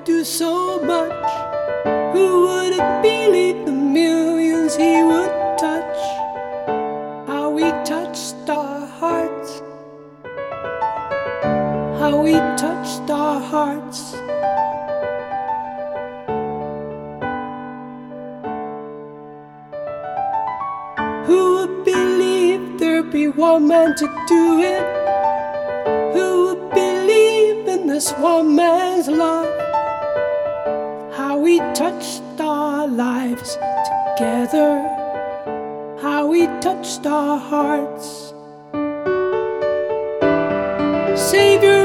do so much. Who would have believed the millions he would touch? How he touched our hearts, how he touched our hearts. Who would believe there'd be one man to do it? Who would believe in this one man's love? How he touched our lives together, how he touched our hearts. Savior